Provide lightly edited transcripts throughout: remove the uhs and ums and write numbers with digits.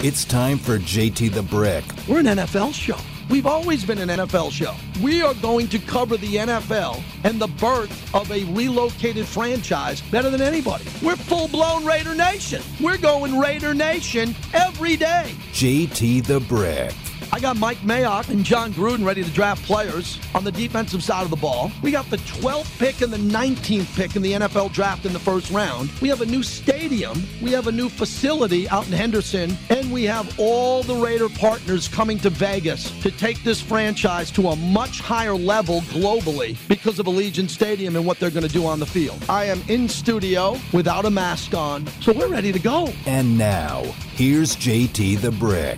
It's time for JT the Brick. We're an NFL show. We've always been an NFL show. We are going to cover the NFL and the birth of a relocated franchise better than anybody. We're full-blown Raider Nation. We're going Raider Nation every day. JT the Brick. I got Mike Mayock and John Gruden ready to draft players on the defensive side of the ball. We got the 12th pick and the 19th pick in the NFL draft in the first round. We have a new stadium. We have a new facility out in Henderson. And we have all the Raider partners coming to Vegas to take this franchise to a much higher level globally because of Allegiant Stadium and what they're going to do on the field. I am in studio without a mask on, so we're ready to go. And now, here's JT the Brick.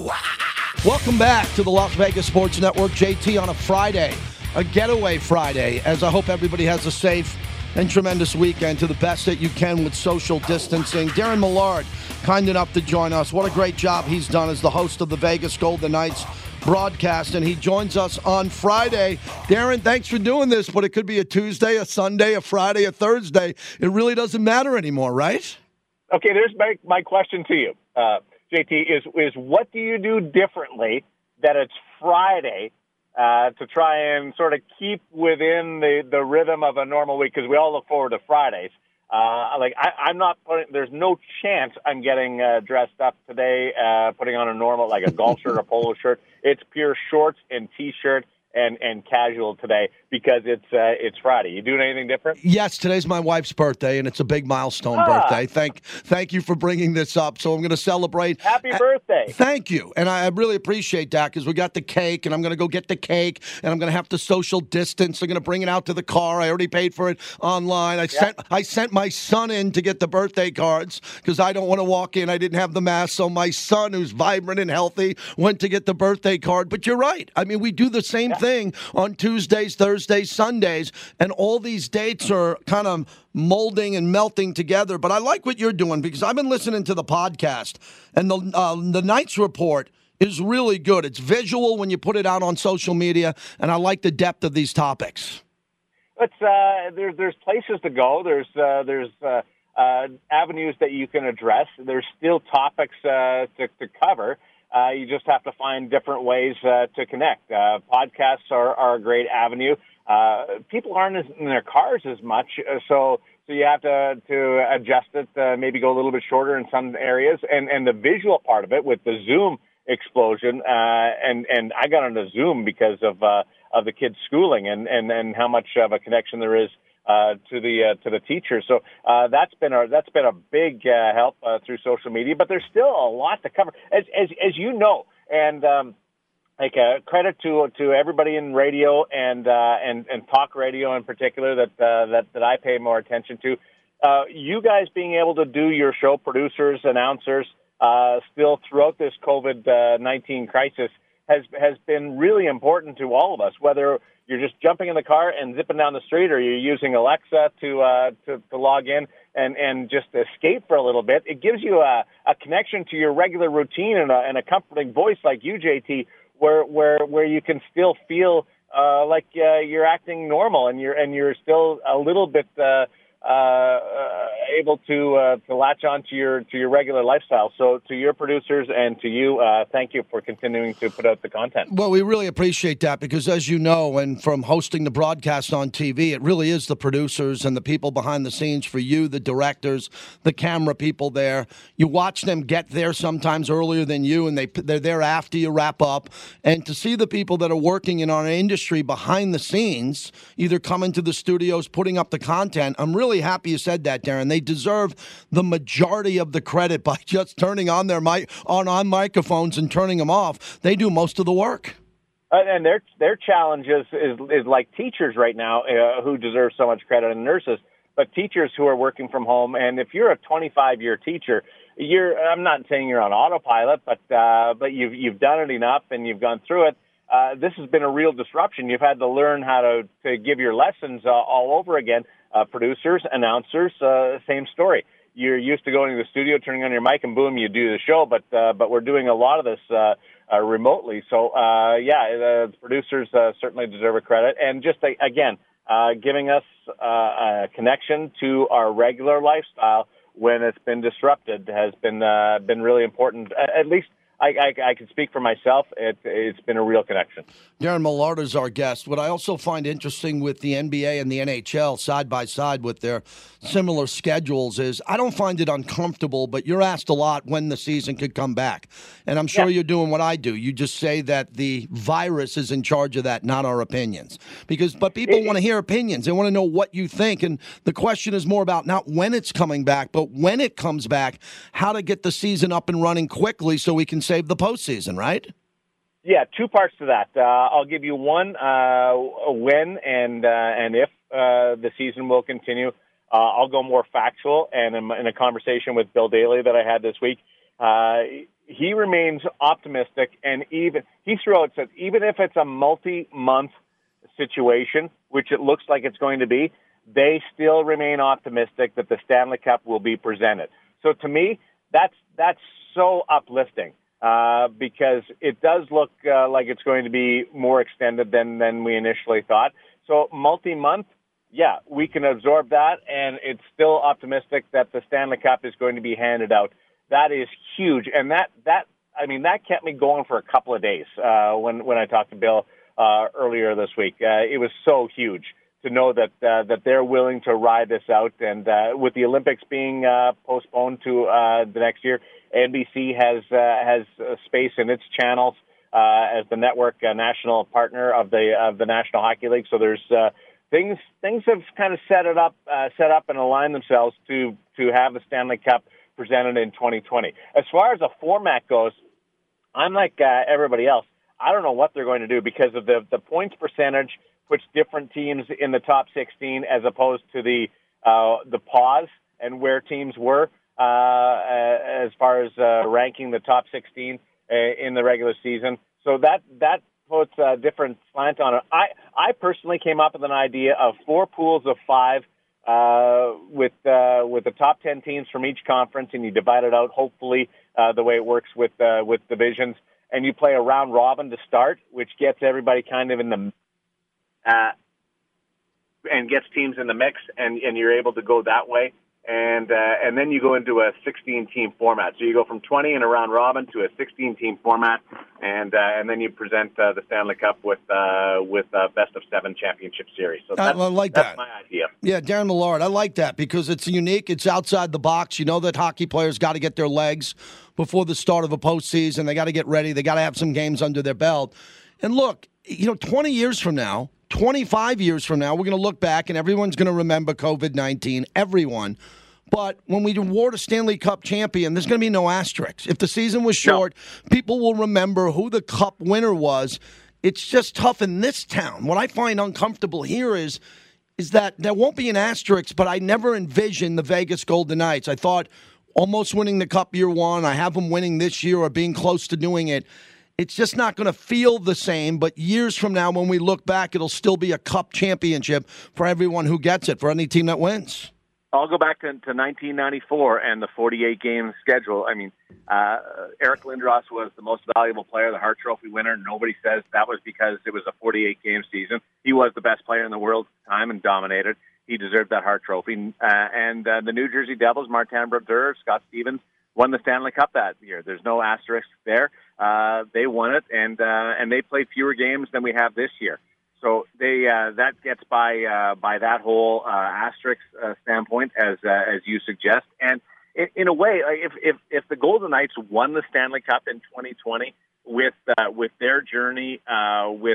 Welcome back to the Las Vegas Sports Network. JT on a Friday, a getaway Friday, as I hope everybody has a safe and tremendous weekend to the best that you can with social distancing. Darren Millard, kind enough to join us. What a great job he's done as the host of the Vegas Golden Knights broadcast, and he joins us on Friday. Darren, thanks for doing this, but it could be a Tuesday, a Sunday, a Friday, a Thursday. It really doesn't matter anymore, right? Okay, there's my question to you. JT, is what do you do differently that it's Friday to try and sort of keep within the rhythm of a normal week? Because we all look forward to Fridays. I'm not putting. There's no chance I'm getting dressed up today, putting on a normal like a golf shirt or polo shirt. It's pure shorts and t-shirt and casual today because it's Friday. You doing anything different? Yes, today's my wife's birthday, and it's a big milestone birthday. Thank you for bringing this up. So I'm going to celebrate. Happy birthday. Thank you. And I really appreciate that because we got the cake, and I'm going to go get the cake, and I'm going to have to social distance. I'm going to bring it out to the car. I already paid for it online. I sent my son in to get the birthday cards because I don't want to walk in. I didn't have the mask. So my son, who's vibrant and healthy, went to get the birthday card. But you're right. I mean, we do the same thing on Tuesdays, Thursdays, Sundays, and all these dates are kind of molding and melting together. But I like what you're doing because I've been listening to the podcast, and the Knights Report is really good. It's visual when you put it out on social media, and I like the depth of these topics. There's places to go. There's avenues that you can address. There's still topics to cover. You just have to find different ways to connect. Podcasts are a great avenue. People aren't in their cars as much, so you have to adjust it, maybe go a little bit shorter in some areas. And the visual part of it with the Zoom explosion, and I got into Zoom because of the kids' schooling and how much of a connection there is to the teachers. So that's been a big help through social media. But there's still a lot to cover, as you know. And credit to everybody in radio and talk radio in particular that I pay more attention to. You guys being able to do your show, producers, announcers, still throughout this COVID-19 crisis has been really important to all of us, whether you're just jumping in the car and zipping down the street, or you're using Alexa to log in and just escape for a little bit. It gives you a connection to your regular routine and a comforting voice like you, JT, where you can still feel like you're acting normal and you're still a little bit able to latch on to your regular lifestyle. So to your producers and to you, thank you for continuing to put out the content. Well, we really appreciate that because, as you know, and from hosting the broadcast on TV, it really is the producers and the people behind the scenes for you, the directors, the camera people there. You watch them get there sometimes earlier than you, and they're there after you wrap up. And to see the people that are working in our industry behind the scenes, either coming to the studios, putting up the content, I'm really happy you said that, Darren. They deserve the majority of the credit by just turning on their on microphones and turning them off. They do most of the work. And their challenge is like teachers right now who deserve so much credit, and nurses, but teachers who are working from home. And if you're a 25-year teacher, I'm not saying you're on autopilot, but you've done it enough and you've gone through it. This has been a real disruption. You've had to learn how to give your lessons all over again. Producers, announcers, same story. You're used to going to the studio, turning on your mic, and boom, you do the show. But we're doing a lot of this remotely. So the producers certainly deserve a credit, and just again giving us a connection to our regular lifestyle when it's been disrupted has been really important. At least I can speak for myself. It's been a real connection. Darren Millard is our guest. What I also find interesting with the NBA and the NHL side by side with their similar schedules is I don't find it uncomfortable, but you're asked a lot when the season could come back. And I'm sure you're doing what I do. You just say that the virus is in charge of that, not our opinions. But people want to hear opinions. They want to know what you think. And the question is more about not when it's coming back, but when it comes back, how to get the season up and running quickly so we can save the postseason, right? Yeah, two parts to that. I'll give you one, when and if the season will continue. I'll go more factual, and in a conversation with Bill Daly that I had this week, he remains optimistic, and even he threw out said even if it's a multi-month situation, which it looks like it's going to be, they still remain optimistic that the Stanley Cup will be presented. So to me, that's so uplifting. Because it does look like it's going to be more extended than we initially thought. So multi-month, yeah, we can absorb that, and it's still optimistic that the Stanley Cup is going to be handed out. That is huge, and that kept me going for a couple of days when I talked to Bill earlier this week. It was so huge to know that they're willing to ride this out, and with the Olympics being postponed to the next year, NBC has space in its channels as the network national partner of the National Hockey League. So there's things have kind of set up and aligned themselves to have the Stanley Cup presented in 2020. As far as a format goes, I'm like everybody else. I don't know what they're going to do because of the points percentage puts different teams in the top 16 as opposed to the pause and where teams were as far as ranking the top 16 in the regular season. So that puts a different slant on it. I personally came up with an idea of 4 pools of 5 with the top 10 teams from each conference, and you divide it out, hopefully, the way it works with divisions. And you play a round robin to start, which gets everybody kind of in the and gets teams in the mix, and you're able to go that way. And then you go into a 16-team format. So you go from 20 in a round robin to a 16-team format, and then you present the Stanley Cup with best of 7 championship series. So I like that. That's my idea. Yeah, Darren Millard, I like that because it's unique. It's outside the box. You know that hockey players got to get their legs before the start of a postseason. They got to get ready. They got to have some games under their belt. And look, 20 years from now, 25 years from now, we're going to look back and everyone's going to remember COVID-19, everyone. But when we award a Stanley Cup champion, there's going to be no asterisks. If the season was short, people will remember who the Cup winner was. It's just tough in this town. What I find uncomfortable here is that there won't be an asterisk, but I never envisioned the Vegas Golden Knights. I thought almost winning the Cup year one, I have them winning this year or being close to doing it. It's just not going to feel the same, but years from now when we look back, it'll still be a Cup championship for everyone who gets it, for any team that wins. I'll go back to 1994 and the 48-game schedule. I mean, Eric Lindros was the most valuable player, the Hart Trophy winner. Nobody says that was because it was a 48-game season. He was the best player in the world at the time and dominated. He deserved that Hart Trophy. And the New Jersey Devils, Martin Brodeur, Scott Stevens, won the Stanley Cup that year. There's no asterisk there. They won it, and they played fewer games than we have this year. So they that gets by that whole asterisk standpoint, as you suggest. And in a way, if the Golden Knights won the Stanley Cup in 2020 with their journey, with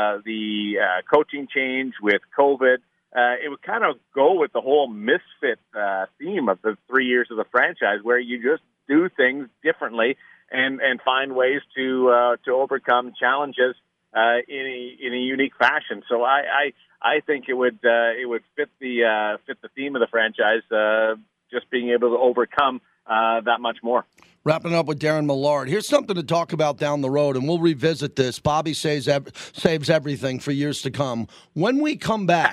the coaching change, with COVID, it would kind of go with the whole misfit theme of the 3 years of the franchise, where you just do things differently and find ways to overcome challenges in a unique fashion. So I think it would fit the theme of the franchise, just being able to overcome that much more. Wrapping up with Darren Millard. Here's something to talk about down the road, and we'll revisit this. Bobby saves everything for years to come. When we come back,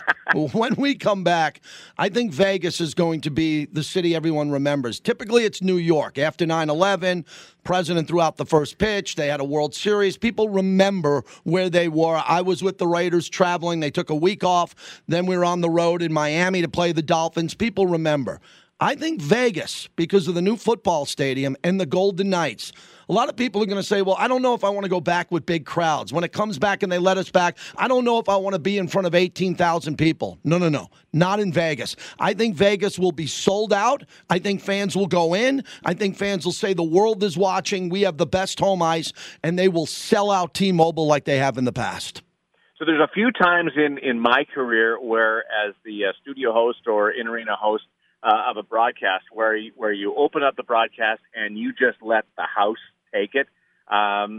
I think Vegas is going to be the city everyone remembers. Typically, it's New York. After 9/11, President threw out the first pitch. They had a World Series. People remember where they were. I was with the Raiders traveling. They took a week off. Then we were on the road in Miami to play the Dolphins. People remember. I think Vegas, because of the new football stadium and the Golden Knights, a lot of people are going to say, well, I don't know if I want to go back with big crowds. When it comes back and they let us back, I don't know if I want to be in front of 18,000 people. No. Not in Vegas. I think Vegas will be sold out. I think fans will go in. I think fans will say the world is watching. We have the best home ice, and they will sell out T-Mobile like they have in the past. So there's a few times in my career where, as the studio host or in-arena host of a broadcast, where you open up the broadcast and you just let the house take it, and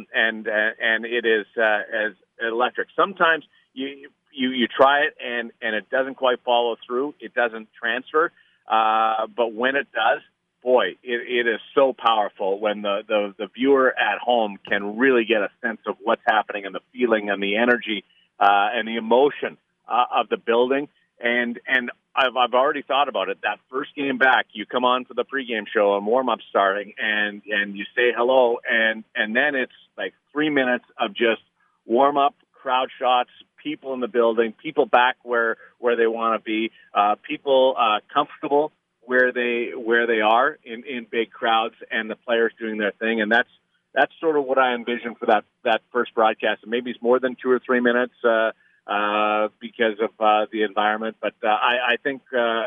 it is as electric. Sometimes you try it and it doesn't quite follow through. It doesn't transfer, but when it does, boy, it is so powerful when the viewer at home can really get a sense of what's happening and the feeling and the energy and the emotion of the building. And I've already thought about it. That first game back, you come on for the pregame show and warm-up starting, and you say hello, and then it's like 3 minutes of just warm-up, crowd shots, people in the building, people back where they want to be, people comfortable where they are in big crowds, and the players doing their thing. And that's sort of what I envision for that first broadcast. And maybe it's more than 2 or 3 minutes because of the environment. But I think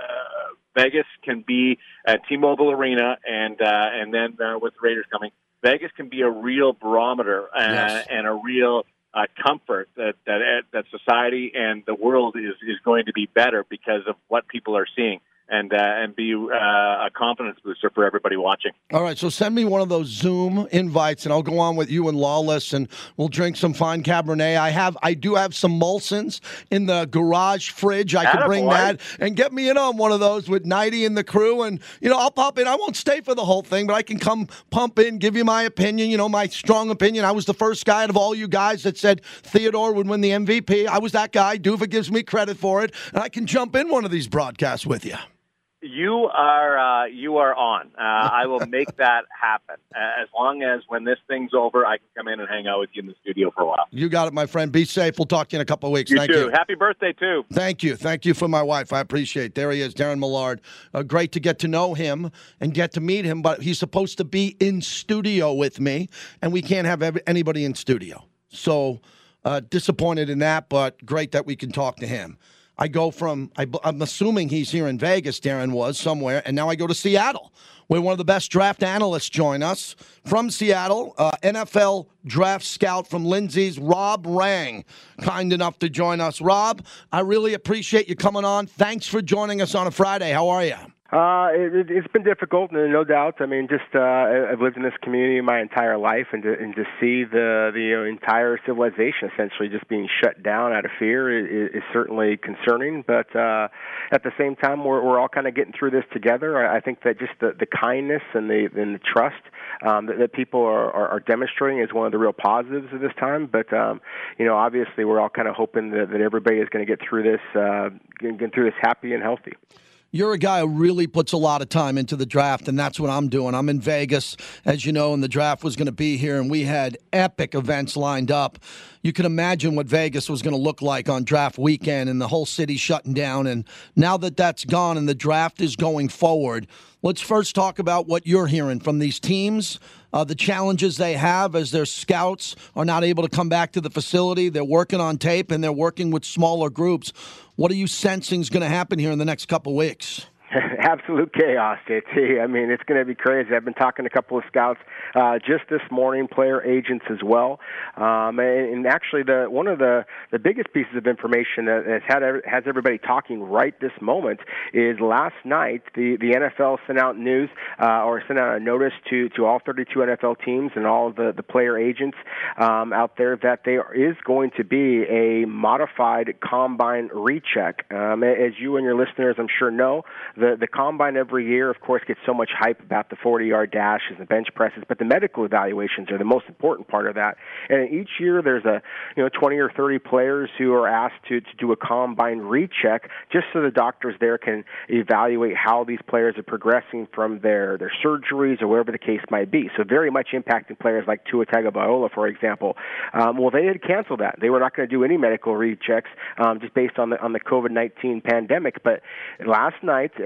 Vegas can be at T-Mobile Arena, and then with the Raiders coming, Vegas can be a real barometer and a real comfort that society and the world is going to be better because of what people are seeing. And be a confidence booster for everybody watching. All right, so send me one of those Zoom invites, and I'll go on with you and Lawless, and we'll drink some fine Cabernet. I do have some Molson's in the garage fridge. I can bring that and get me in on one of those with Nighty and the crew, and I'll pop in. I won't stay for the whole thing, but I can come pump in, give you my opinion. My strong opinion. I was the first guy out of all you guys that said Theodore would win the MVP. I was that guy. Duva gives me credit for it, and I can jump in one of these broadcasts with you. You are on. I will make that happen. As long as when this thing's over, I can come in and hang out with you in the studio for a while. You got it, my friend. Be safe. We'll talk to you in a couple of weeks. Thank you. Happy birthday, too. Thank you. Thank you for my wife. I appreciate it. There he is, Darren Millard. Great to get to know him and get to meet him, but he's supposed to be in studio with me, and we can't have anybody in studio. So disappointed in that, but great that we can talk to him. I go from, I'm assuming he's here in Vegas, Darren was, somewhere, and now I go to Seattle, where one of the best draft analysts join us. From Seattle, NFL draft scout from Lindsay's, Rob Rang, kind enough to join us. Rob, I really appreciate you coming on. Thanks for joining us on a Friday. How are you? It's been difficult, no doubt. I mean, I've lived in this community my entire life, and to see the entire civilization essentially just being shut down out of fear is certainly concerning. But at the same time, we're all kind of getting through this together. I think that just the kindness and the trust that people are demonstrating is one of the real positives of this time. But obviously, we're all kind of hoping that everybody is going to get through this happy and healthy. You're a guy who really puts a lot of time into the draft, and that's what I'm doing. I'm in Vegas, as you know, and the draft was going to be here, and we had epic events lined up. You can imagine what Vegas was going to look like on draft weekend and the whole city shutting down. And now that that's gone and the draft is going forward, let's first talk about what you're hearing from these teams, the challenges they have as their scouts are not able to come back to the facility. They're working on tape, and they're working with smaller groups. What are you sensing is going to happen here in the next couple of weeks? Absolute chaos, JT. I mean, it's going to be crazy. I've been talking to a couple of scouts just this morning, player agents as well. And actually, one of the biggest pieces of information that has everybody talking right this moment is last night the NFL sent out sent out a notice to all 32 NFL teams and all of the player agents out there that there is going to be a modified combine recheck. As you and your listeners, I'm sure, know, the combine every year, of course, gets so much hype about the 40-yard dashes and the bench presses, but the medical evaluations are the most important part of that. And each year there's 20 or 30 players who are asked to do a combine recheck just so the doctors there can evaluate how these players are progressing from their surgeries or whatever the case might be. So very much impacting players like Tua Tagovailoa, for example. Well, they had canceled that. They were not going to do any medical rechecks just based on the COVID-19 pandemic. But last night,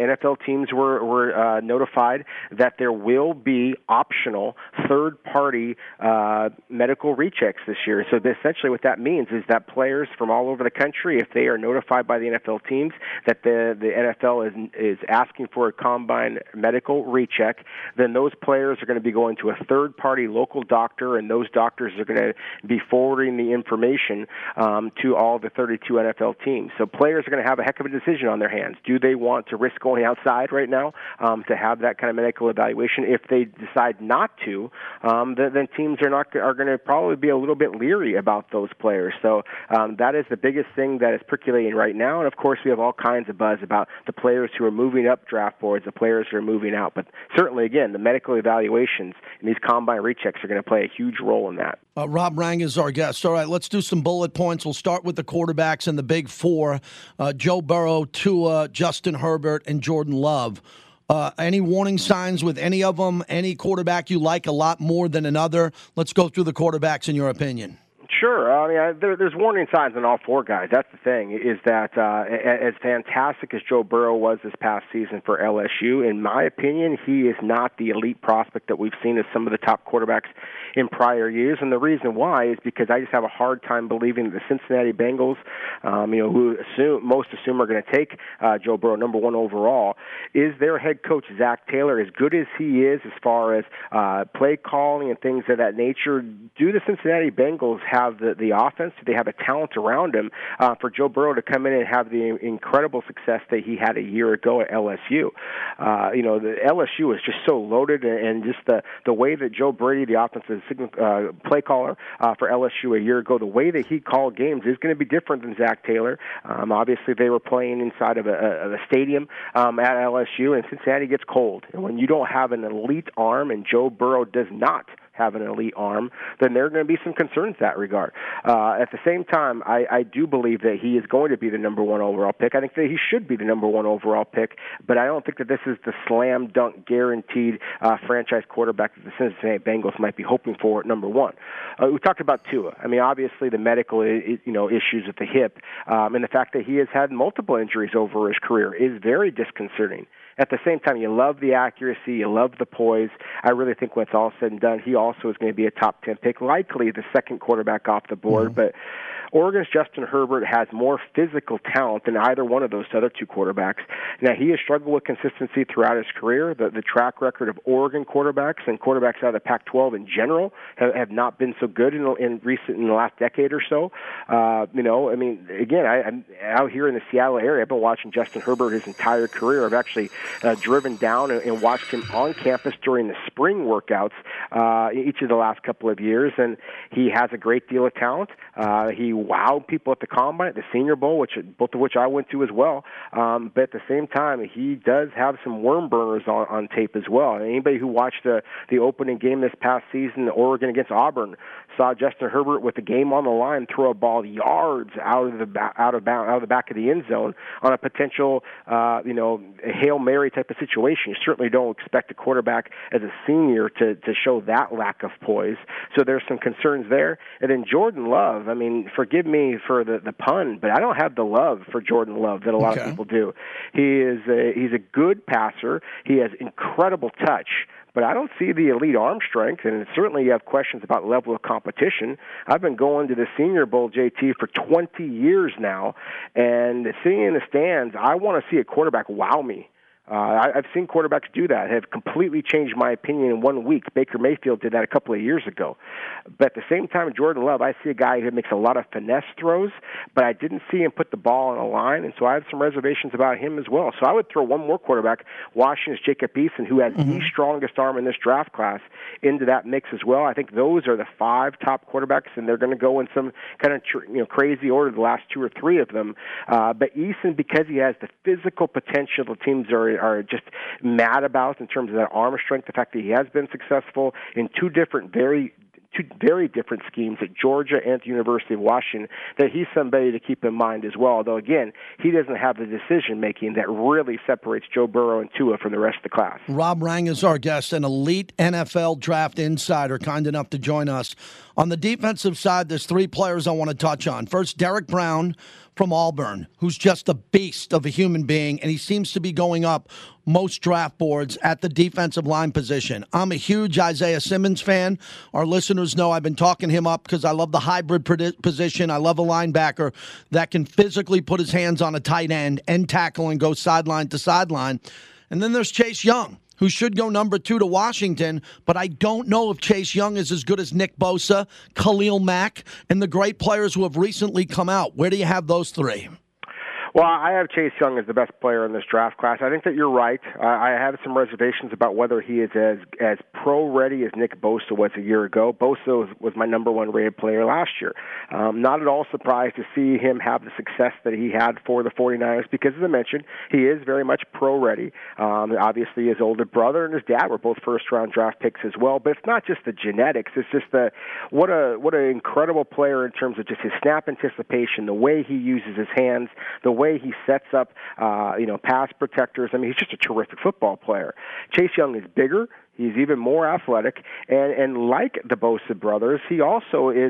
NFL teams were notified that there will be optional third-party medical rechecks this year. So essentially what that means is that players from all over the country, if they are notified by the NFL teams that the NFL is asking for a combine medical recheck, then those players are going to be going to a third-party local doctor, and those doctors are going to be forwarding the information to all the 32 NFL teams. So players are going to have a heck of a decision on their hands. Do they want to risk going outside right now to have that kind of medical evaluation? If they decide not to, then teams are going to probably be a little bit leery about those players. So that is the biggest thing that is percolating right now. And of course, we have all kinds of buzz about the players who are moving up draft boards, the players who are moving out. But certainly, again, the medical evaluations and these combine rechecks are going to play a huge role in that. Rob Rang is our guest. All right, let's do some bullet points. We'll start with the quarterbacks and the big four, Joe Burrow, Tua, Justin Herbert, and Jordan Love. Any warning signs with any of them? Any quarterback you like a lot more than another? Let's go through the quarterbacks in your opinion. Sure. I mean, there's warning signs in all four guys. That's the thing, is that as fantastic as Joe Burrow was this past season for LSU, in my opinion, he is not the elite prospect that we've seen as some of the top quarterbacks in prior years. And the reason why is because I just have a hard time believing that the Cincinnati Bengals, who most assume are going to take Joe Burrow number one overall, is their head coach, Zach Taylor, as good as he is as far as play calling and things of that nature. Do the Cincinnati Bengals have the offense? Do they have a talent around him for Joe Burrow to come in and have the incredible success that he had a year ago at LSU? The LSU is just so loaded, and just the way that Joe Brady, the offensive play caller for LSU a year ago, the way that he called games is going to be different than Zach Taylor. Obviously, they were playing inside of a stadium at LSU, and Cincinnati gets cold. And when you don't have an elite arm, and Joe Burrow does not have an elite arm, then there are going to be some concerns in that regard. At the same time, I do believe that he is going to be the number one overall pick. I think that he should be the number one overall pick, but I don't think that this is the slam dunk guaranteed franchise quarterback that the Cincinnati Bengals might be hoping for at number one. We talked about Tua. I mean, obviously the medical issues with the hip and the fact that he has had multiple injuries over his career is very disconcerting. At the same time, you love the accuracy, you love the poise. I really think when it's all said and done, he also is going to be a top 10 pick, likely the second quarterback off the board. Mm-hmm. But Oregon's Justin Herbert has more physical talent than either one of those other two quarterbacks. Now, he has struggled with consistency throughout his career. The track record of Oregon quarterbacks and quarterbacks out of the Pac-12 in general have not been so good in the last decade or so. Again, I'm out here in the Seattle area. I've been watching Justin Herbert his entire career. I've actually driven down and watched him on campus during the spring workouts each of the last couple of years, and he has a great deal of talent. He wowed people at the Combine, at the Senior Bowl, both of which I went to as well. But at the same time, he does have some worm burners on tape as well. And anybody who watched the opening game this past season, Oregon against Auburn, saw Justin Herbert with the game on the line throw a ball yards out of the back of the end zone on a potential, Hail Mary type of situation. You certainly don't expect a quarterback as a senior to show that lack of poise. So there's some concerns there. And then Jordan Love, I mean, forgive me for the pun, but I don't have the love for Jordan Love that a lot of people do. He's a good passer. He has incredible touch, but I don't see the elite arm strength, and certainly you have questions about level of competition. I've been going to the Senior Bowl, JT, for 20 years now, and sitting in the stands, I want to see a quarterback wow me. I've seen quarterbacks do that, have completely changed my opinion in 1 week. Baker Mayfield did that a couple of years ago. But at the same time, Jordan Love, I see a guy who makes a lot of finesse throws, but I didn't see him put the ball on the line, and so I have some reservations about him as well. So I would throw one more quarterback, Washington's Jacob Eason, who has the strongest arm in this draft class, into that mix as well. I think those are the 5 top quarterbacks, and they're going to go in some kind of crazy order, the last 2 or 3 of them. But Eason, because he has the physical potential the teams are just mad about in terms of that arm strength, the fact that he has been successful in two very different schemes at Georgia and at the University of Washington, that he's somebody to keep in mind as well. Although, again, he doesn't have the decision-making that really separates Joe Burrow and Tua from the rest of the class. Rob Rang is our guest, an elite NFL draft insider, kind enough to join us. On the defensive side, there's 3 players I want to touch on. First, Derek Brown, from Auburn, who's just a beast of a human being, and he seems to be going up most draft boards at the defensive line position. I'm a huge Isaiah Simmons fan. Our listeners know I've been talking him up because I love the hybrid position. I love a linebacker that can physically put his hands on a tight end and tackle and go sideline to sideline. And then there's Chase Young, who should go number 2 to Washington, but I don't know if Chase Young is as good as Nick Bosa, Khalil Mack, and the great players who have recently come out. Where do you have those three? Well, I have Chase Young as the best player in this draft class. I think that you're right. I have some reservations about whether he is as pro-ready as Nick Bosa was a year ago. Bosa was my number 1 rated player last year. Not at all surprised to see him have the success that he had for the 49ers because, as I mentioned, he is very much pro-ready. Obviously, his older brother and his dad were both first-round draft picks as well. But it's not just the genetics. It's just what an incredible player in terms of just his snap anticipation, the way he uses his hands, the way he sets up, pass protectors. I mean, he's just a terrific football player. Chase Young is bigger. He's even more athletic, and like the Bosa brothers, he also is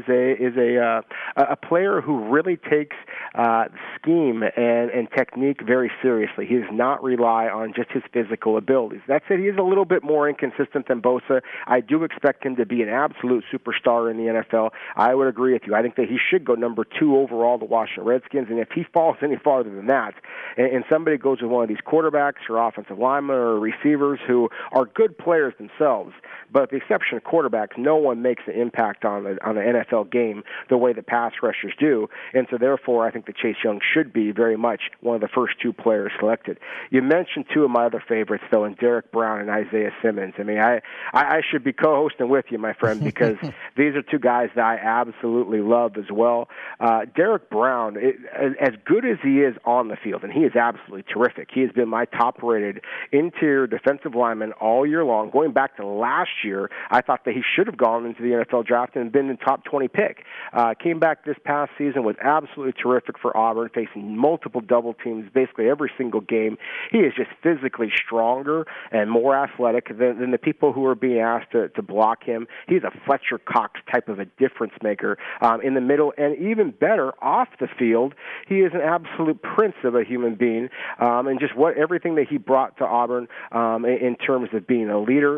a player who really takes scheme and technique very seriously. He does not rely on just his physical abilities. That said, he is a little bit more inconsistent than Bosa. I do expect him to be an absolute superstar in the NFL. I would agree with you. I think that he should go number 2 overall to Washington Redskins, and if he falls any farther than that, and somebody goes with one of these quarterbacks or offensive linemen or receivers who are good players themselves, but with the exception of quarterbacks, no one makes an impact on an NFL game the way that pass rushers do, and so therefore I think that Chase Young should be very much one of the first 2 players selected. You mentioned 2 of my other favorites, though, in Derek Brown and Isaiah Simmons. I mean, I should be co-hosting with you, my friend, because these are 2 guys that I absolutely love as well. Derek Brown, as good as he is on the field, and he is absolutely terrific. He has been my top-rated interior defensive lineman all year long. Going back to last year, I thought that he should have gone into the NFL draft and been the top 20 pick. Came back this past season, was absolutely terrific for Auburn, facing multiple double teams basically every single game. He is just physically stronger and more athletic than the people who are being asked to block him. He's a Fletcher Cox type of a difference maker in the middle, and even better, off the field, he is an absolute prince of a human being, and just everything that he brought to Auburn in terms of being a leader,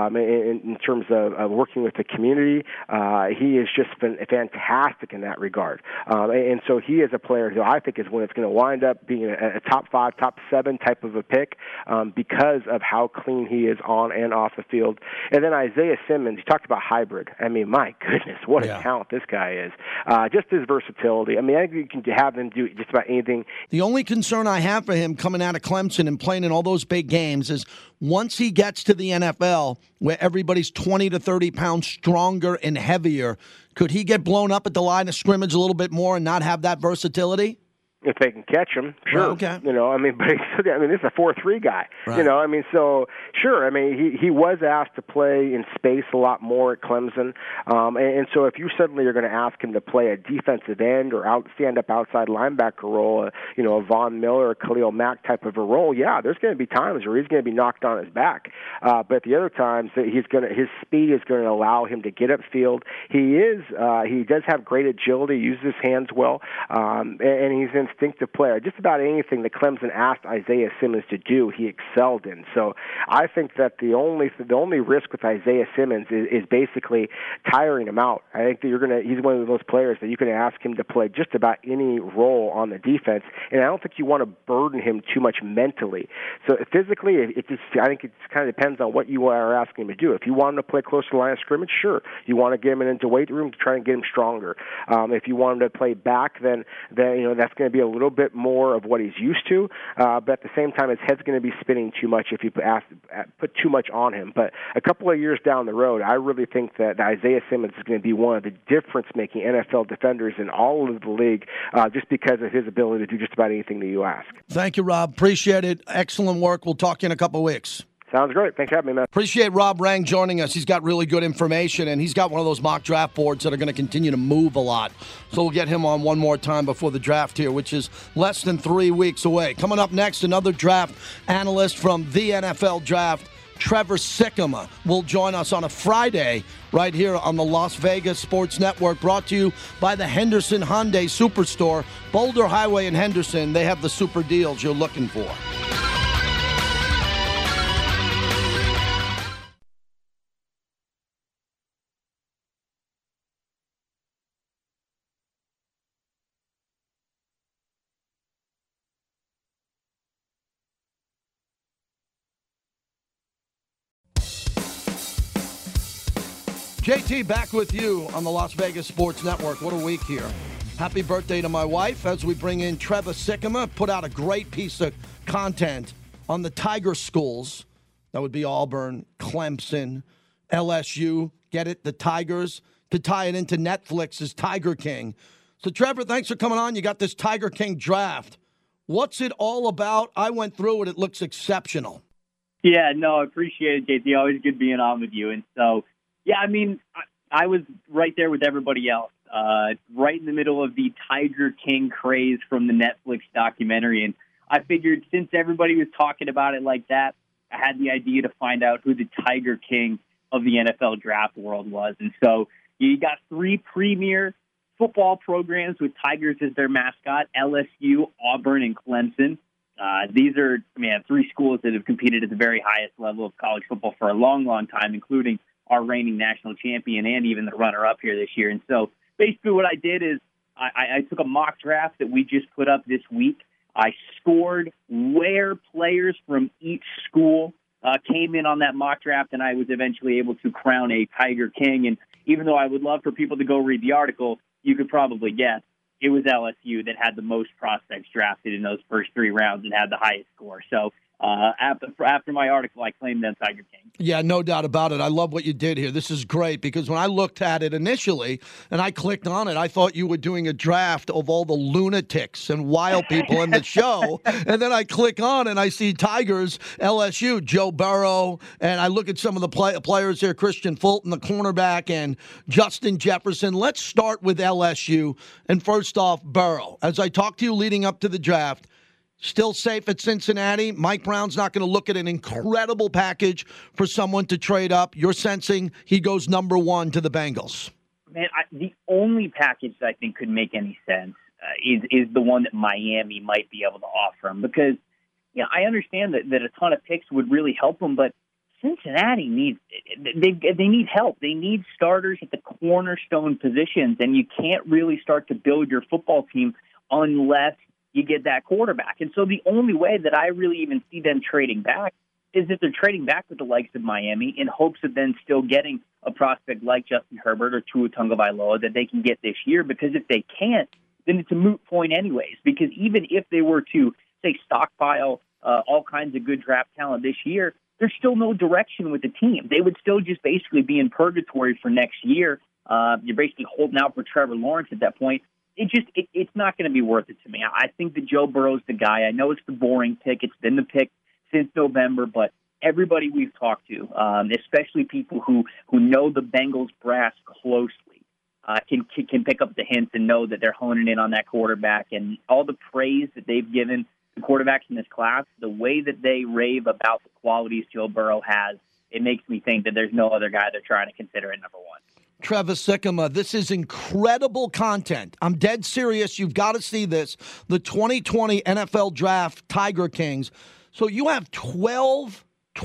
in terms of working with the community. He has just been fantastic in that regard. And so he is a player who I think is one that's going to wind up being a top 5, top 7 type of a pick because of how clean he is on and off the field. And then Isaiah Simmons, you talked about hybrid. I mean, my goodness, what a talent this guy is. Just his versatility. I mean, I think you can have him do just about anything. The only concern I have for him coming out of Clemson and playing in all those big games is once he gets to the NFL, where everybody's 20 to 30 pounds stronger and heavier, could he get blown up at the line of scrimmage a little bit more and not have that versatility? If they can catch him, sure. Okay. But this is a 4-3 guy. Right. So sure. He was asked to play in space a lot more at Clemson, and so if you suddenly are going to ask him to play a defensive end or stand up outside linebacker role, a Von Miller or Khalil Mack type of a role, yeah, there's going to be times where he's going to be knocked on his back. But at the other times, his speed is going to allow him to get upfield. He does have great agility, uses his hands well, and he's an instinctive player. Just about anything that Clemson asked Isaiah Simmons to do, he excelled in. So I think that the only risk with Isaiah Simmons is basically tiring him out. I think that he's one of those players that you can ask him to play just about any role on the defense, and I don't think you want to burden him too much mentally. So physically, I think it kind of depends on what you are asking him to do. If you want him to play close to the line of scrimmage, sure. You want to get him into weight room to try and get him stronger. If you want him to play back, then that's going to be a little bit more of what he's used to, but at the same time, his head's going to be spinning too much if you put too much on him. But a couple of years down the road, I really think that Isaiah Simmons is going to be one of the difference-making NFL defenders in all of the league just because of his ability to do just about anything that you ask. Thank you, Rob. Appreciate it. Excellent work. We'll talk to you in a couple of weeks. Sounds great. Thanks for having me, man. Appreciate Rob Rang joining us. He's got really good information, and he's got one of those mock draft boards that are going to continue to move a lot. So we'll get him on one more time before the draft here, which is less than 3 weeks away. Coming up next, another draft analyst from the NFL Draft, Trevor Sikkema will join us on a Friday right here on the Las Vegas Sports Network, brought to you by the Henderson Hyundai Superstore. Boulder Highway in Henderson, they have the super deals you're looking for. JT, back with you on the Las Vegas Sports Network. What a week here. Happy birthday to my wife as we bring in Trevor Sikkema. Put out a great piece of content on the Tiger schools. That would be Auburn, Clemson, LSU. Get it? The Tigers. To tie it into Netflix's Tiger King. So, Trevor, thanks for coming on. You got this Tiger King draft. What's it all about? I went through it. It looks exceptional. Yeah, no, I appreciate it, JT. Always good being on with you. And so, yeah, I mean, I was right there with everybody else, right in the middle of the Tiger King craze from the Netflix documentary. And I figured since everybody was talking about it like that, I had the idea to find out who the Tiger King of the NFL draft world was. And so you got three premier football programs with Tigers as their mascot, LSU, Auburn, and Clemson. These are, three schools that have competed at the very highest level of college football for a long, long time, including our reigning national champion and even the runner-up here this year. And so basically what I did is I took a mock draft that we just put up this week. I scored where players from each school came in on that mock draft, and I was eventually able to crown a Tiger King. And even though I would love for people to go read the article, you could probably guess it was LSU that had the most prospects drafted in those first three rounds and had the highest score. So after my article, I claimed them Tiger King. Yeah, no doubt about it. I love what you did here. This is great because when I looked at it initially and I clicked on it, I thought you were doing a draft of all the lunatics and wild people in the show. And then I click on and I see Tigers, LSU, Joe Burrow, and I look at some of the players here, Christian Fulton, the cornerback, and Justin Jefferson. Let's start with LSU. And first off, Burrow. As I talked to you leading up to the draft, still safe at Cincinnati. Mike Brown's not going to look at an incredible package for someone to trade up. You're sensing he goes number one to the Bengals. Man, the only package that I think could make any sense is the one that Miami might be able to offer him. Because I understand that a ton of picks would really help him, but Cincinnati needs they need help. They need starters at the cornerstone positions, and you can't really start to build your football team unless you get that quarterback. And so the only way that I really even see them trading back is if they're trading back with the likes of Miami in hopes of then still getting a prospect like Justin Herbert or Tua Tagovailoa that they can get this year. Because if they can't, then it's a moot point anyways. Because even if they were to, say, stockpile all kinds of good draft talent this year, there's still no direction with the team. They would still just basically be in purgatory for next year. You're basically holding out for Trevor Lawrence at that point. It's not going to be worth it to me. I think that Joe Burrow's the guy. I know it's the boring pick. It's been the pick since November, but everybody we've talked to, especially people who know the Bengals brass closely, can pick up the hints and know that they're honing in on that quarterback. And all the praise that they've given the quarterbacks in this class, the way that they rave about the qualities Joe Burrow has, it makes me think that there's no other guy they're trying to consider at number one. Trevor Sikkema, this is incredible content. I'm dead serious. You've got to see this. The 2020 NFL Draft Tiger Kings. So you have 12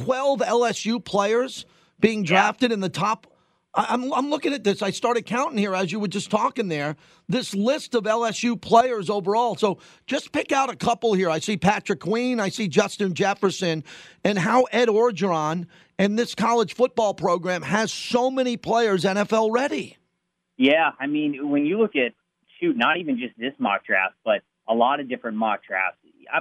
LSU players being drafted in the top. I'm looking at this. I started counting here as you were just talking there. This list of LSU players overall. So just pick out a couple here. I see Patrick Queen. I see Justin Jefferson. And how Ed Orgeron and this college football program has so many players NFL ready. Yeah, I mean, when you look at, not even just this mock draft, but a lot of different mock drafts.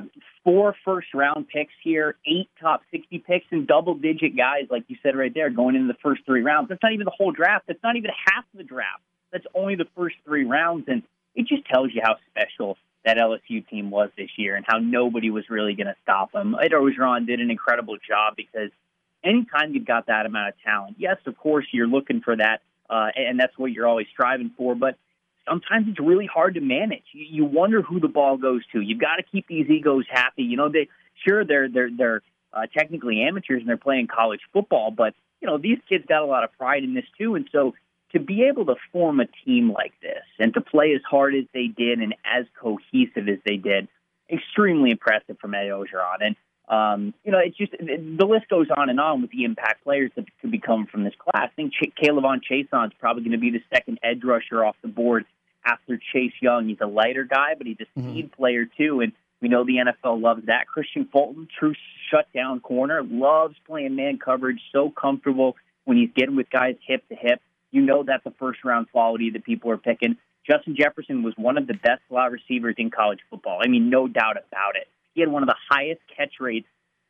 4 first-round picks here, 8 top 60 picks, and double-digit guys, like you said right there, going into the first 3 rounds. That's not even the whole draft. That's not even half the draft. That's only the first 3 rounds, and it just tells you how special that LSU team was this year and how nobody was really going to stop them. Ed Orgeron did an incredible job because anytime you've got that amount of talent, yes, of course, you're looking for that, and that's what you're always striving for, but sometimes it's really hard to manage. You wonder who the ball goes to. You've got to keep these egos happy. You know, they're technically amateurs and they're playing college football, but these kids got a lot of pride in this too. And so to be able to form a team like this and to play as hard as they did and as cohesive as they did, extremely impressive from Ed Orgeron. And it's just the list goes on and on with the impact players that could become from this class. I think K'Lavon Chaisson's probably going to be the second edge rusher off the board after Chase Young. He's a lighter guy, but he's a speed player too, and we know the NFL loves that. Christian Fulton, true shutdown corner, loves playing man coverage, so comfortable when he's getting with guys hip to hip. That's a first-round quality that people are picking. Justin Jefferson was one of the best slot receivers in college football. I mean, no doubt about it. He had one of the highest catch rates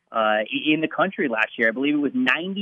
in the country last year. I believe it was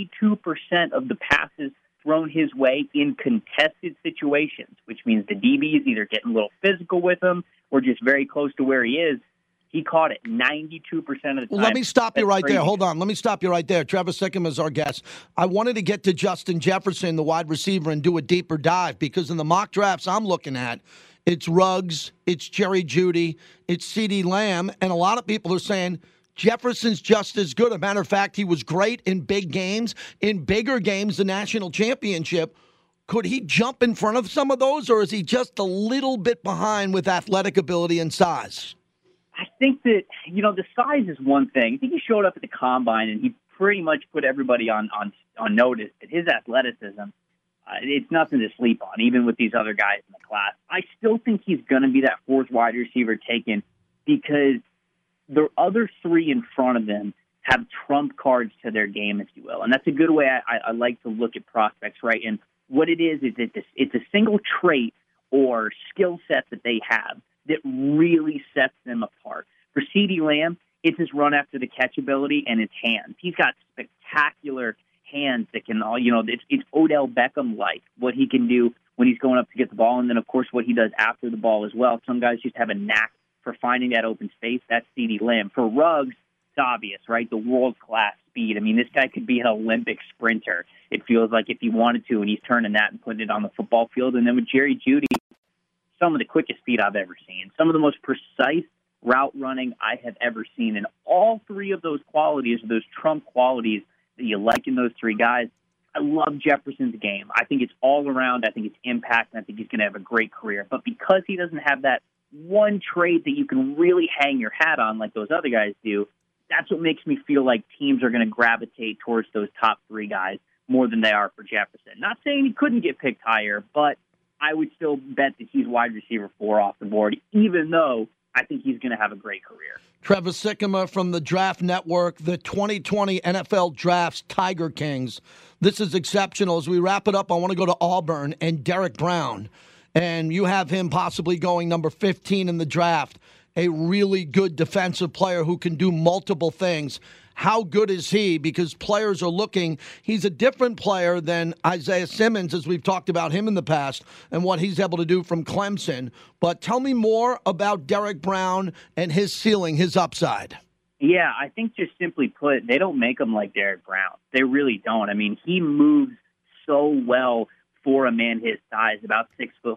92% of the passes thrown his way in contested situations, which means the DB is either getting a little physical with him or just very close to where he is. He caught it 92% of the time. Well, let me stop you right there. Hold on. Let me stop you right there. Trevor Sikkema is our guest. I wanted to get to Justin Jefferson, the wide receiver, and do a deeper dive because in the mock drafts I'm looking at, it's Ruggs, it's Jerry Jeudy, it's CeeDee Lamb, and a lot of people are saying Jefferson's just as good. As a matter of fact, he was great in big games, in bigger games, the national championship. Could he jump in front of some of those, or is he just a little bit behind with athletic ability and size? I think that, the size is one thing. I think he showed up at the Combine, and he pretty much put everybody on notice that his athleticism, it's nothing to sleep on, even with these other guys in the class. I still think he's going to be that fourth wide receiver taken because the other three in front of them have trump cards to their game, if you will. And that's a good way I like to look at prospects, right? And what it is it's a single trait or skill set that they have that really sets them apart. For CeeDee Lamb, it's his run after the catch ability and his hands. He's got spectacular hands that can it's Odell Beckham-like, what he can do when he's going up to get the ball, and then, of course, what he does after the ball as well. Some guys just have a knack for finding that open space. That's CeeDee Lamb. For Ruggs, it's obvious, right? The world-class speed. I mean, this guy could be an Olympic sprinter, it feels like, if he wanted to, and he's turning that and putting it on the football field. And then with Jerry Jeudy, some of the quickest speed I've ever seen, some of the most precise route running I have ever seen. And all three of those qualities, those trump qualities that you like in those three guys, I love Jefferson's game. I think it's all around. I think it's impact, and I think he's going to have a great career. But because he doesn't have that one trait that you can really hang your hat on like those other guys do, that's what makes me feel like teams are going to gravitate towards those top three guys more than they are for Jefferson. Not saying he couldn't get picked higher, but I would still bet that he's wide receiver 4 off the board, even though I think he's going to have a great career. Trevor Sikkema from the Draft Network, the 2020 NFL Drafts Tiger Kings. This is exceptional. As we wrap it up, I want to go to Auburn and Derek Brown. And you have him possibly going number 15 in the draft, a really good defensive player who can do multiple things. How good is he? Because players are looking. He's a different player than Isaiah Simmons, as we've talked about him in the past, and what he's able to do from Clemson. But tell me more about Derek Brown and his ceiling, his upside. Yeah, I think just simply put, they don't make him like Derek Brown. They really don't. I mean, he moves so well for a man his size, about 6'5",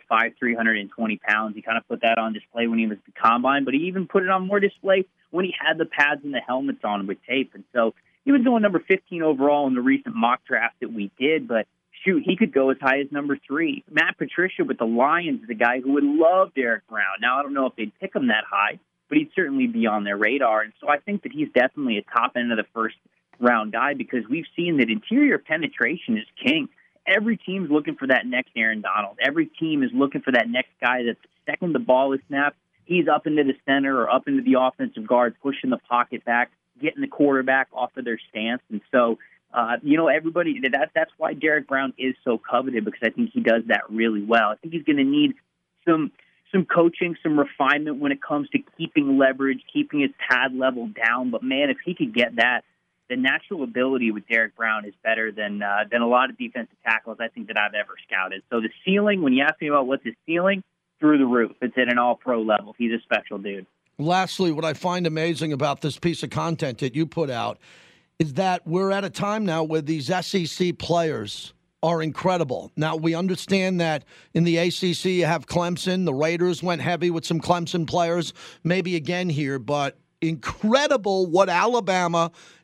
320 pounds. He kind of put that on display when he was at the Combine, but he even put it on more display when he had the pads and the helmets on with tape. And so he was going number 15 overall in the recent mock draft that we did, but shoot, he could go as high as number 3. Matt Patricia with the Lions is the guy who would love Derek Brown. Now, I don't know if they'd pick him that high, but he'd certainly be on their radar. And so I think that he's definitely a top end of the first round guy because we've seen that interior penetration is king. Every team's looking for that next Aaron Donald. Every team is looking for that next guy that's the second the ball is snapped, he's up into the center or up into the offensive guard, pushing the pocket back, getting the quarterback off of their stance. And so, everybody, that's why Derek Brown is so coveted, because I think he does that really well. I think he's going to need some coaching, some refinement when it comes to keeping leverage, keeping his pad level down. But, man, if he could get that, the natural ability with Derek Brown is better than a lot of defensive tackles I think that I've ever scouted. So the ceiling, when you ask me about what's his ceiling, through the roof. It's at an all-pro level. He's a special dude. Lastly, what I find amazing about this piece of content that you put out is that we're at a time now where these SEC players are incredible. Now, we understand that in the ACC you have Clemson. The Raiders went heavy with some Clemson players, maybe again here, but incredible what Alabama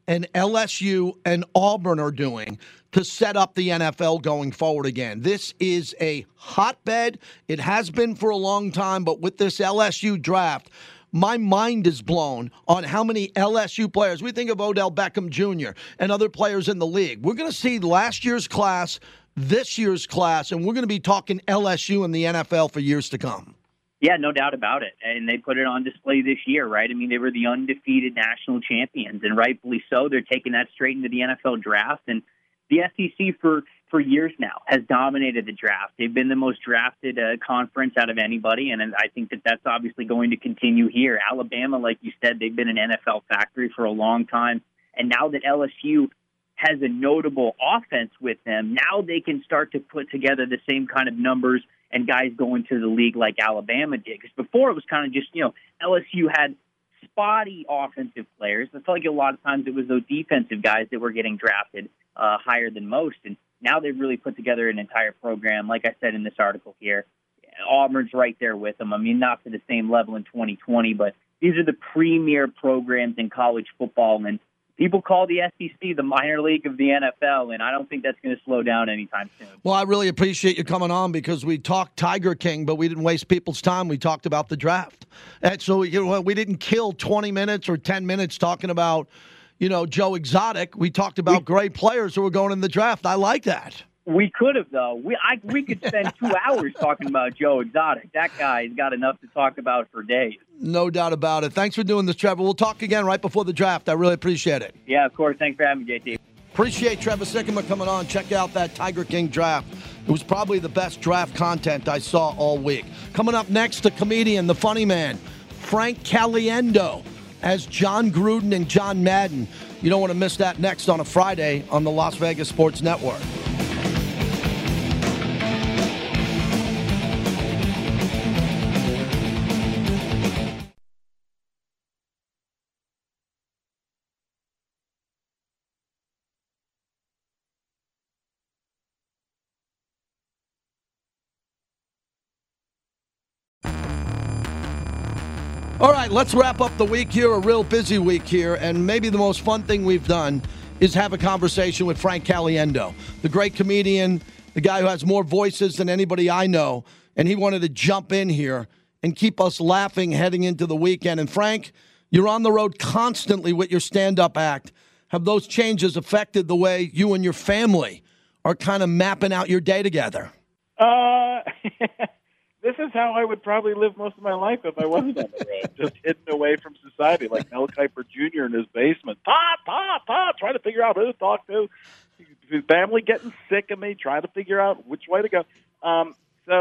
and LSU and Auburn are doing to set up the NFL going forward again. This is a hotbed. It has been for a long time, but with this LSU draft, my mind is blown on how many LSU players. We think of Odell Beckham Jr. and other players in the league. We're going to see last year's class, this year's class, and we're going to be talking LSU in the NFL for years to come. Yeah, no doubt about it. And they put it on display this year, right? I mean, they were the undefeated national champions, and rightfully so. They're taking that straight into the NFL draft. And the SEC for years now has dominated the draft. They've been the most drafted conference out of anybody, and I think that that's obviously going to continue here. Alabama, like you said, they've been an NFL factory for a long time. And now that LSU has a notable offense with them, now they can start to put together the same kind of numbers and guys going to the league like Alabama did. Because before it was kind of just, LSU had spotty offensive players. I felt like a lot of times it was those defensive guys that were getting drafted higher than most. And now they've really put together an entire program. Like I said in this article here, Auburn's right there with them. I mean, not to the same level in 2020, but these are the premier programs in college football. And people call the SEC the minor league of the NFL, and I don't think that's going to slow down anytime soon. Well, I really appreciate you coming on because we talked Tiger King, but we didn't waste people's time. We talked about the draft. And so we didn't kill 20 minutes or 10 minutes talking about, Joe Exotic. We talked about great players who were going in the draft. I like that. We could have, though. We could spend 2 hours talking about Joe Exotic. That guy's got enough to talk about for days. No doubt about it. Thanks for doing this, Trevor. We'll talk again right before the draft. I really appreciate it. Yeah, of course. Thanks for having me, JT. Appreciate Trevor Sikkema coming on. Check out that Tiger King draft. It was probably the best draft content I saw all week. Coming up next, the comedian, the funny man, Frank Caliendo, as John Gruden and John Madden. You don't want to miss that next on a Friday on the Las Vegas Sports Network. All right, let's wrap up the week here, a real busy week here, and maybe the most fun thing we've done is have a conversation with Frank Caliendo, the great comedian, the guy who has more voices than anybody I know, and he wanted to jump in here and keep us laughing heading into the weekend. And Frank, you're on the road constantly with your stand-up act. Have those changes affected the way you and your family are kind of mapping out your day together? This is how I would probably live most of my life if I wasn't on the road, just hidden away from society, like Mel Kiper Jr. in his basement. Pop, trying to figure out who to talk to. His family getting sick of me, trying to figure out which way to go. I'm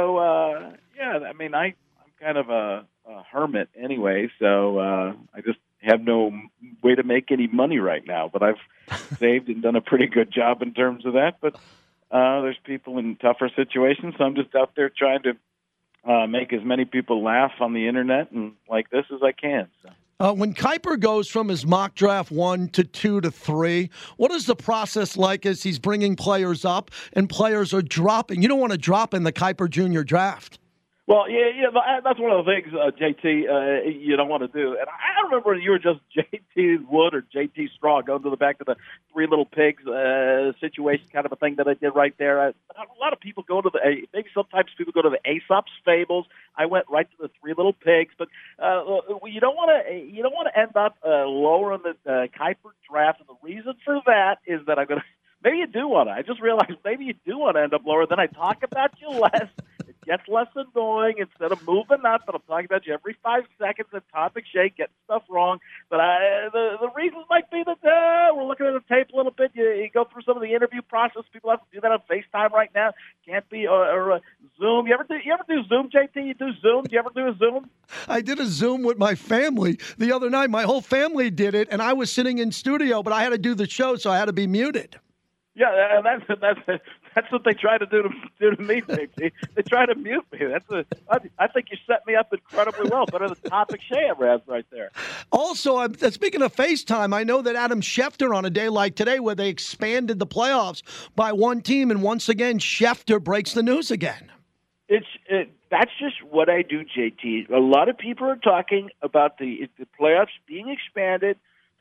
kind of a hermit anyway, so I just have no way to make any money right now. But I've saved and done a pretty good job in terms of that. But there's people in tougher situations, so I'm just out there trying to make as many people laugh on the internet and like this as I can. So. When Kiper goes from his mock draft 1 to 2 to 3, what is the process like as he's bringing players up and players are dropping? You don't want to drop in the Kiper Jr. draft. Well, yeah, that's one of the things, JT, you don't want to do. And I remember when you were just JT Wood or JT Straw going to the back of the Three Little Pigs situation, kind of a thing that I did right there. A lot of people go to maybe sometimes people go to the Aesop's Fables. I went right to the Three Little Pigs, but you don't want to end up lower in the Kiper draft. And the reason for that is that I'm going to. Maybe you do want to. I just realized maybe you do want to end up lower. Then I talk about you less. It gets less annoying instead of moving up. But I'm talking about you every 5 seconds at topic shake, getting stuff wrong. But the reasons might be that we're looking at the tape a little bit. You go through some of the interview process. People have to do that on FaceTime right now. Can't be or Zoom. You ever do Zoom, JT? You do Zoom? Do you ever do a Zoom? I did a Zoom with my family the other night. My whole family did it, and I was sitting in studio, but I had to do the show, so I had to be muted. Yeah, that's what they try to do to me, JT. They try to mute me. I think you set me up incredibly well, better than Topic Shea ever has right there. Also, speaking of FaceTime, I know that Adam Schefter on a day like today where they expanded the playoffs by one team, and once again, Schefter breaks the news again. That's just what I do, JT. A lot of people are talking about the playoffs being expanded.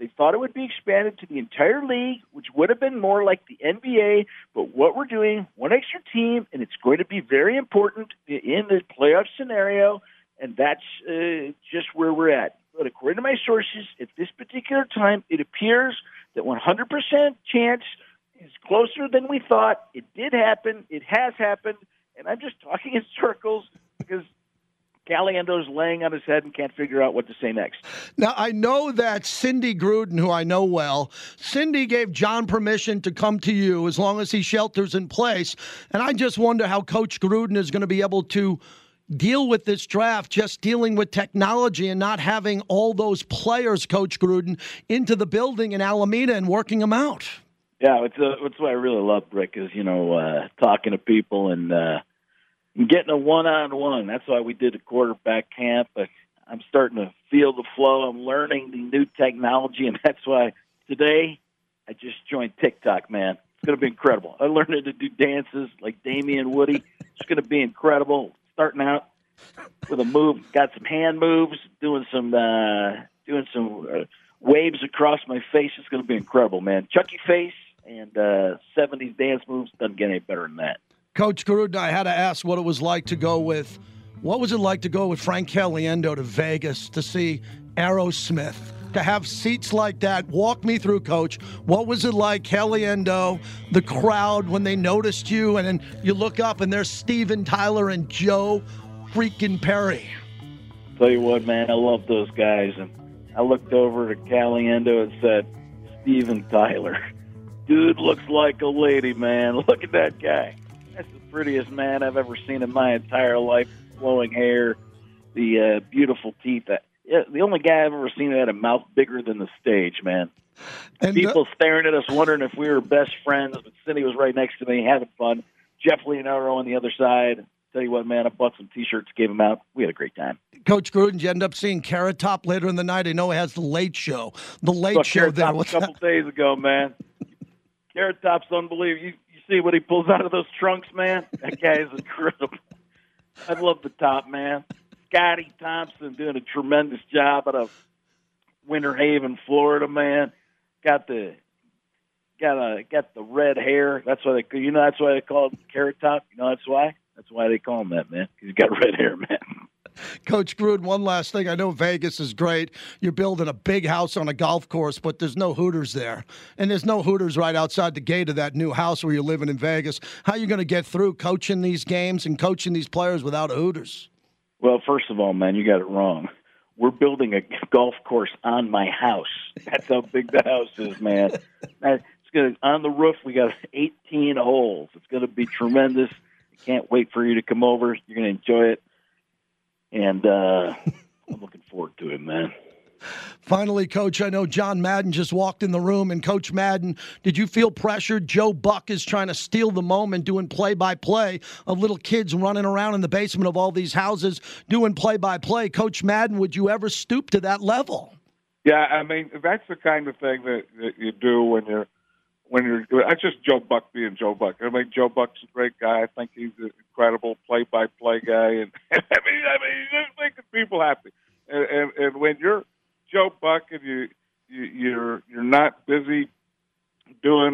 They thought it would be expanded to the entire league, which would have been more like the NBA. But what we're doing, one extra team, and it's going to be very important in the playoff scenario, and that's just where we're at. But according to my sources, at this particular time, it appears that 100% chance is closer than we thought. It did happen. It has happened. And I'm just talking in circles because Caliendo's laying on his head and can't figure out what to say next. Now, I know that Cindy Gruden, who I know well, Cindy gave John permission to come to you as long as he shelters in place. And I just wonder how Coach Gruden is going to be able to deal with this draft, just dealing with technology and not having all those players, Coach Gruden, into the building in Alameda and working them out. Yeah, it's what I really love, Rick, is, talking to people and getting a one-on-one. That's why we did a quarterback camp. But I'm starting to feel the flow. I'm learning the new technology, and that's why today I just joined TikTok, man. It's going to be incredible. I learned how to do dances like Damian Woody. It's going to be incredible. Starting out with a move, got some hand moves, doing some waves across my face. It's going to be incredible, man. Chucky face and 70s dance moves doesn't get any better than that. Coach Gruden, I had to ask what it was like to go with. What was it like to go with Frank Caliendo to Vegas to see Aerosmith? To have seats like that, walk me through, Coach. What was it like, Caliendo, the crowd when they noticed you, and then you look up and there's Steven Tyler and Joe freaking Perry? Tell you what, man, I love those guys, and I looked over to Caliendo and said, Steven Tyler, dude looks like a lady, man. Look at that guy. That's the prettiest man I've ever seen in my entire life. Flowing hair, the beautiful teeth. The only guy I've ever seen that had a mouth bigger than the stage, man. And people staring at us, wondering if we were best friends. But Cindy was right next to me, having fun. Jeff Leonardo on the other side. Tell you what, man, I bought some T-shirts, gave them out. We had a great time. Coach Gruden, you end up seeing Carrot Top later in the night. I know it has the Late Show. The Late Show Carrot there. Top a couple days ago, man. Carrot Top's unbelievable. You see what he pulls out of those trunks, man? That guy is incredible. I love the Top, man. Scotty Thompson doing a tremendous job out of Winter Haven, Florida, man. Got the red hair. That's why that's why they call him Carrot Top. You know that's why? That's why they call him that, man. He's got red hair, man. Coach Gruden, one last thing. I know Vegas is great. You're building a big house on a golf course, but there's no Hooters there. And there's no Hooters right outside the gate of that new house where you're living in Vegas. How are you going to get through coaching these games and coaching these players without a Hooters? Well, first of all, man, you got it wrong. We're building a golf course on my house. That's how big the house is, man. On the roof, we got 18 holes. It's going to be tremendous. I can't wait for you to come over. You're going to enjoy it. And I'm looking forward to it, man. Finally, Coach, I know John Madden just walked in the room. And, Coach Madden, did you feel pressured? Joe Buck is trying to steal the moment doing play-by-play of little kids running around in the basement of all these houses doing play-by-play. Coach Madden, would you ever stoop to that level? Yeah, I mean, that's the kind of thing that you do when you're that's just Joe Buck being Joe Buck. I mean, Joe Buck's a great guy. I think he's an incredible play-by-play guy, and I mean, he's just making people happy. And when you're Joe Buck and you're not busy doing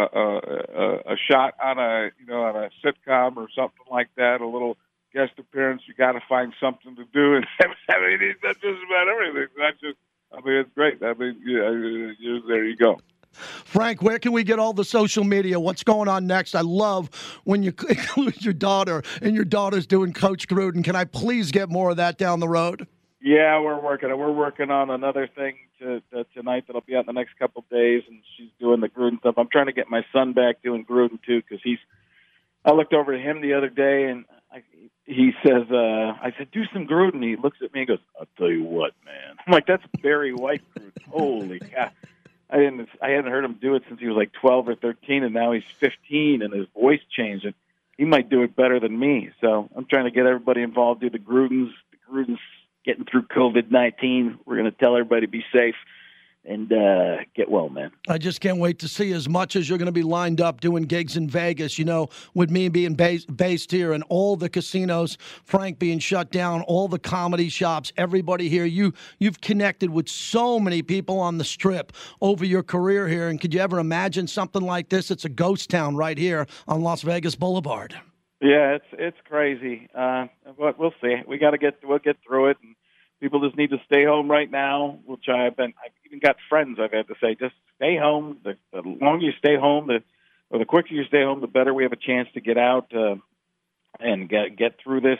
a shot on a sitcom or something like that, a little guest appearance, you got to find something to do. And I mean, that's just about everything. It's great. I mean, there you go. Frank, where can we get all the social media? What's going on next? I love when you include your daughter and your daughter's doing Coach Gruden. Can I please get more of that down the road? Yeah, we're working on another thing tonight that'll be out in the next couple of days, and she's doing the Gruden stuff. I'm trying to get my son back doing Gruden too, because I looked over to him the other day, and he says, I said, do some Gruden. He looks at me and goes, I'll tell you what, man. I'm like, that's Barry White Gruden. Holy cow. I hadn't heard him do it since he was like 12 or 13, and now he's 15, and his voice changed. And he might do it better than me. So I'm trying to get everybody involved, do the Grudens getting through COVID-19. We're going to tell everybody to be safe. and get well, man. I just can't wait to see as much as you're going to be lined up doing gigs in Vegas, with me being based here and all the casinos, Frank being shut down, all the comedy shops, everybody here. You've connected with so many people on the Strip over your career here, and could you ever imagine something like this? It's a ghost town right here on Las Vegas Boulevard. Yeah, it's crazy, but we'll see. We'll get through it, and people just need to stay home right now, which I've even got friends I've had to say, just stay home. The longer you stay home, the quicker you stay home, the better we have a chance to get out and get through this.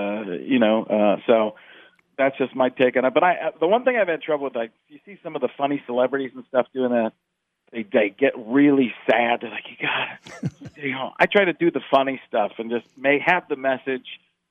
So that's just my take on it. But the one thing I've had trouble with, you see some of the funny celebrities and stuff doing that. They get really sad. They're like, you got it. I try to do the funny stuff and just have the message.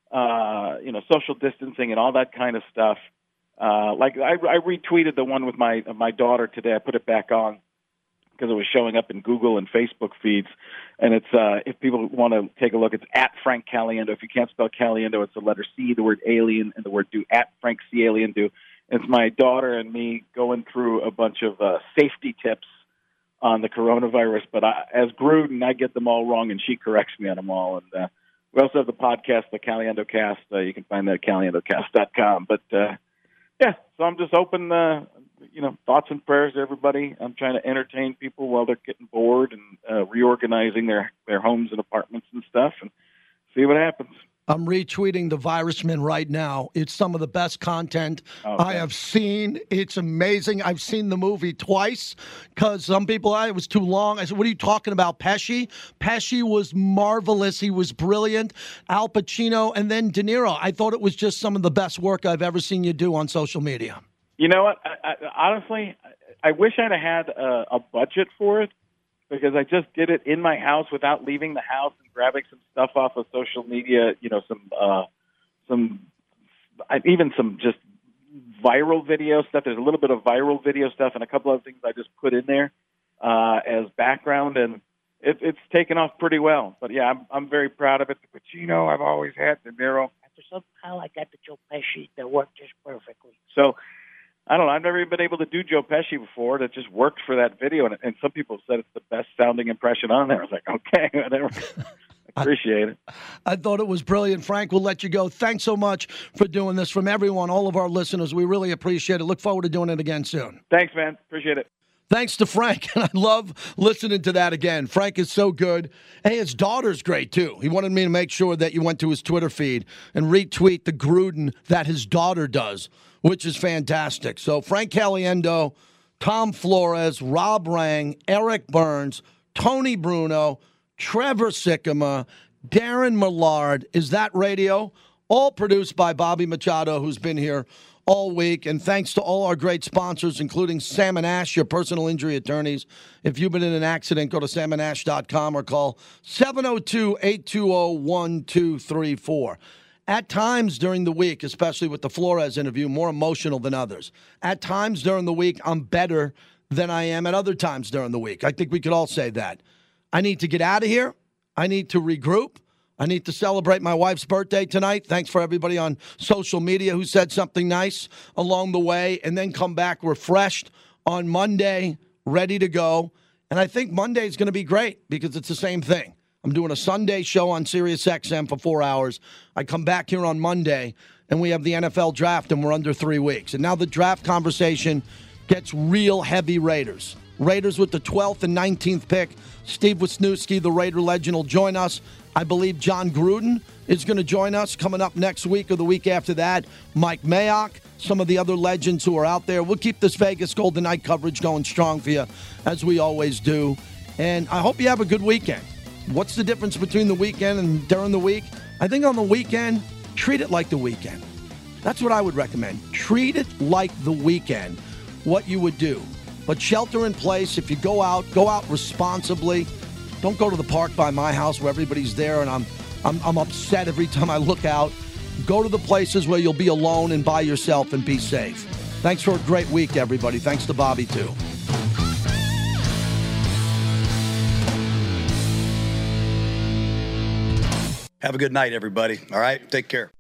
Social distancing and all that kind of stuff. Like I retweeted the one with my daughter today. I put it back on because it was showing up in Google and Facebook feeds. And it's if people want to take a look, it's at Frank Caliendo. If you can't spell Caliendo, it's the letter C, the word alien, and the word do, at Frank C. Alien do. It's my daughter and me going through a bunch of safety tips on the coronavirus. But as Gruden, I get them all wrong, and she corrects me on them all. And we also have the podcast, the Caliendo Cast. You can find that at caliendocast.com. But, so I'm just open, thoughts and prayers to everybody. I'm trying to entertain people while they're getting bored and reorganizing their homes and apartments and stuff and see what happens. I'm retweeting The Virusman right now. It's some of the best content I have seen. It's amazing. I've seen the movie twice because some people, it was too long. I said, what are you talking about, Pesci? Pesci was marvelous. He was brilliant. Al Pacino and then De Niro. I thought it was just some of the best work I've ever seen you do on social media. You know what? Honestly, I wish I'd have had a budget for it, because I just did it in my house without leaving the house and grabbing some stuff off of social media, some just viral video stuff. There's a little bit of viral video stuff and a couple of things I just put in there as background, and it's taken off pretty well. But yeah, I'm very proud of it. The Pacino, I've always had. De Niro. Somehow I got the Joe Pesci that worked just perfectly. So I don't know. I've never even been able to do Joe Pesci before. That just worked for that video, and some people said it's the best sounding impression on there. I was like, okay, whatever. Appreciate it. I thought it was brilliant. Frank, we'll let you go. Thanks so much for doing this. From everyone, all of our listeners, we really appreciate it. Look forward to doing it again soon. Thanks, man. Appreciate it. Thanks to Frank, and I love listening to that again. Frank is so good. Hey, his daughter's great, too. He wanted me to make sure that you went to his Twitter feed and retweet the Gruden that his daughter does, which is fantastic. So Frank Caliendo, Tom Flores, Rob Rang, Eric Burns, Tony Bruno, Trevor Sikkema, Darren Millard. Is That Radio? All produced by Bobby Machado, who's been here all week. And thanks to all our great sponsors, including Sam & Ash, your personal injury attorneys. If you've been in an accident, go to samandash.com or call 702-820-1234. At times during the week, especially with the Flores interview, more emotional than others. At times during the week, I'm better than I am at other times during the week. I think we could all say that. I need to get out of here. I need to regroup. I need to celebrate my wife's birthday tonight. Thanks for everybody on social media who said something nice along the way, and then come back refreshed on Monday, ready to go. And I think Monday is going to be great because it's the same thing. I'm doing a Sunday show on Sirius XM for 4 hours. I come back here on Monday, and we have the NFL draft, and we're under 3 weeks. And now the draft conversation gets real heavy Raiders. Raiders with the 12th and 19th pick. Steve Wisniewski, the Raider legend, will join us. I believe John Gruden is going to join us coming up next week or the week after that. Mike Mayock, some of the other legends who are out there. We'll keep this Vegas Golden Knight coverage going strong for you, as we always do. And I hope you have a good weekend. What's the difference between the weekend and during the week? I think on the weekend, treat it like the weekend. That's what I would recommend. Treat it like the weekend, what you would do. But shelter in place. If you go out responsibly. Don't go to the park by my house where everybody's there and I'm upset every time I look out. Go to the places where you'll be alone and by yourself and be safe. Thanks for a great week, everybody. Thanks to Bobby, too. Have a good night, everybody. All right? Take care.